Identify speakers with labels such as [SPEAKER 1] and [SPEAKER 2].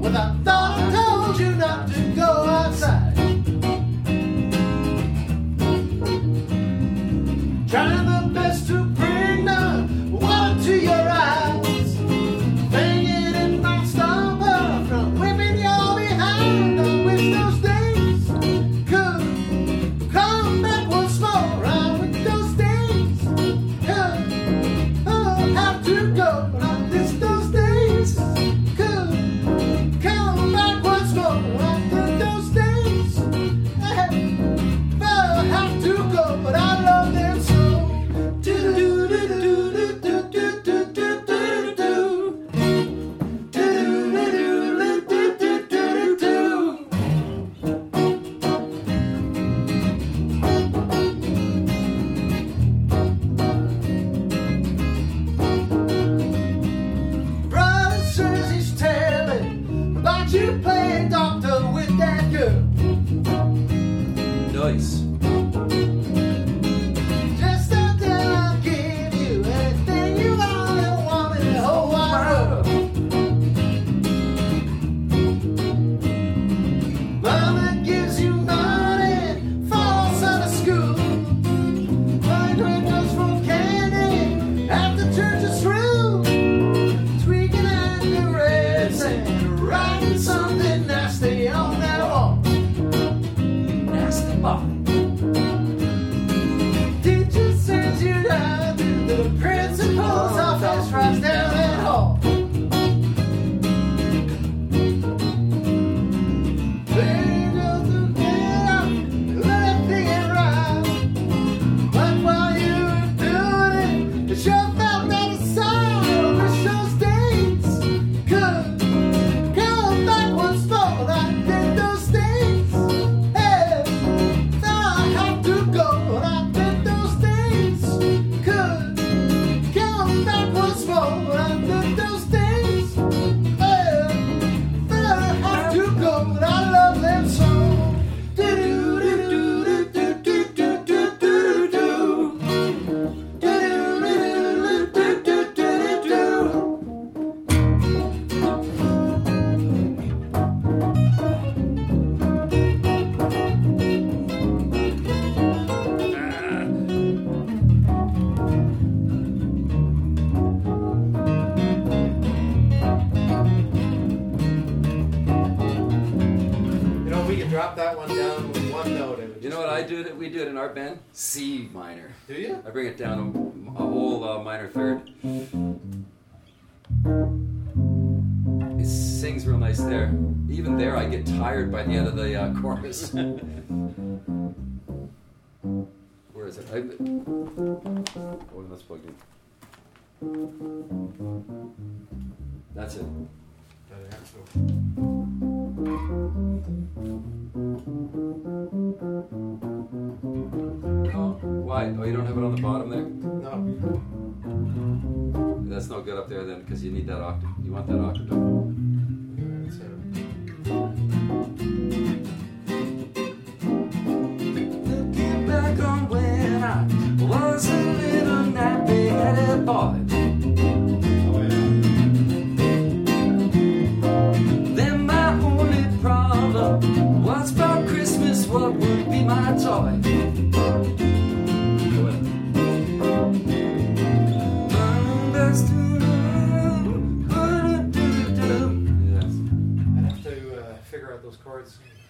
[SPEAKER 1] but I thought I told you not to go outside. Trying the best to bring the water to your eyes. Banging in my stopper from whipping your behind. I wish those days could come back once more. I wish those days could have to go. But I wish those days could come back once more. I wish those days have to go. But I love them so. Brother says he's telling about you playing doctor with that girl.
[SPEAKER 2] Nice.
[SPEAKER 1] Just until I give you anything you want in the whole wide world. Mama gives you money for Sunday school. Buying windows from candy after church is through. Tweaking at the reds and writing something nasty on that wall.
[SPEAKER 2] Nasty boy.
[SPEAKER 1] Teacher sends you down to the principal's office right down that hall. They just get up, let everything get right. But while you were doing it, it sure felt that aside. Wish those days could come back once more. But I think those days I have to go. But I think those days could come back once more. But I think those days I have to go. But I love them so. You know, we can drop that one down with one note. And
[SPEAKER 2] You know what I do? That we do it in our band. C minor.
[SPEAKER 1] Do you?
[SPEAKER 2] I bring it down a whole minor third. It sings real nice there. Even there, I get tired by the end of the chorus. Where is it? Oh, that's plugged in. That's it. Oh, why? Oh, you don't have it on the bottom there?
[SPEAKER 1] No.
[SPEAKER 2] That's no good up there then, because you need that octave. You want that octave. Looking back on when I was a little nappy-headed boy. Then my only problem was for Christmas what would be my toy.
[SPEAKER 1] I'd have to figure out those chords.